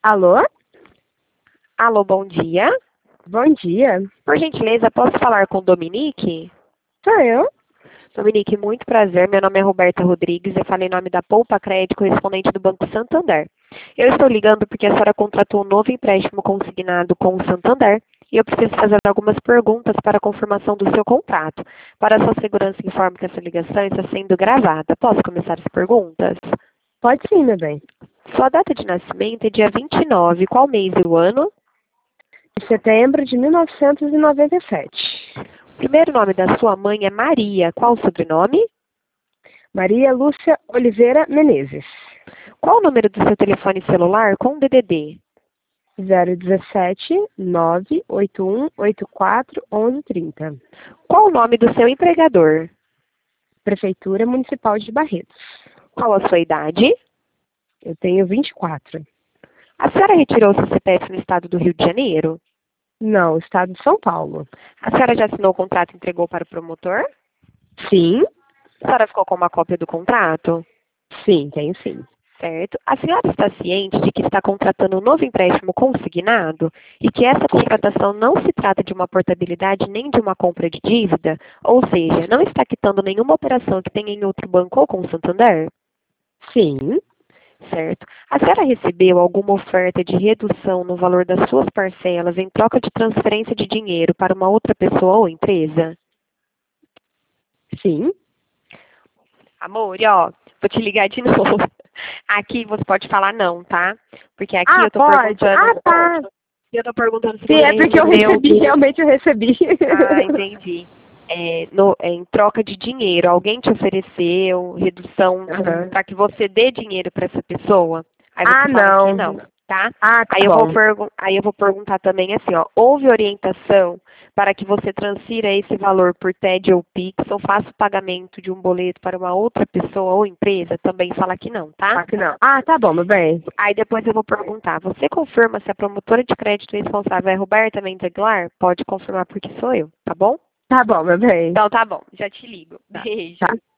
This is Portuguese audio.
Alô? Alô, bom dia. Bom dia. Por gentileza, posso falar com Dominique? Sou eu? Dominique, muito prazer. Meu nome é Roberta Rodrigues. Eu falei em nome da Poupa Crédito, correspondente do Banco Santander. Eu estou ligando porque a senhora contratou um novo empréstimo consignado com o Santander e eu preciso fazer algumas perguntas para a confirmação do seu contrato. Para a sua segurança, informo que essa ligação está sendo gravada. Posso começar as perguntas? Pode sim, meu bem. Sua data de nascimento é dia 29. Qual mês e o ano? De setembro de 1997. O primeiro nome da sua mãe é Maria. Qual o sobrenome? Maria Lúcia Oliveira Menezes. Qual o número do seu telefone celular com DDD? 017 981 84 1130. Qual o nome do seu empregador? Prefeitura Municipal de Barretos. Qual a sua idade? Eu tenho 24. A senhora retirou seu CPF no estado do Rio de Janeiro? Não, estado de São Paulo. A senhora já assinou o contrato e entregou para o promotor? Sim, A senhora ficou com uma cópia do contrato? sim, tenho sim. Certo. A senhora está ciente de que está contratando um novo empréstimo consignado e que essa contratação não se trata de uma portabilidade nem de uma compra de dívida? Ou seja, não está quitando nenhuma operação que tenha em outro banco ou com o Santander? Sim, Certo. A senhora recebeu alguma oferta de redução no valor das suas parcelas em troca de transferência de dinheiro para uma outra pessoa ou empresa? sim. Amor, ó, vou te ligar de novo. Aqui você pode falar não, tá? Porque aqui Ah, eu tô pode? perguntando. Ah, tá. Eu tô perguntando se Sim, é você porque eu recebeu. recebi, realmente eu recebi. Ah, entendi. Em troca de dinheiro, alguém te ofereceu redução Aham. para que você dê dinheiro para essa pessoa? Aí Ah, você fala que não. não, tá? Ah, tá Aí bom. eu vou perguntar também assim, ó, houve orientação para que você transfira esse valor por TED ou Pix ou faça o pagamento de um boleto para uma outra pessoa ou empresa? Também fala que não, tá? Claro que não. Ah, tá bom, meu bem. Aí depois eu vou perguntar, você confirma se a promotora de crédito responsável é Roberta Mendes Aguilar? Pode confirmar porque sou eu, tá bom? Tá bom, meu bem. Então tá bom, já te ligo. Tá. Beijo. Tá.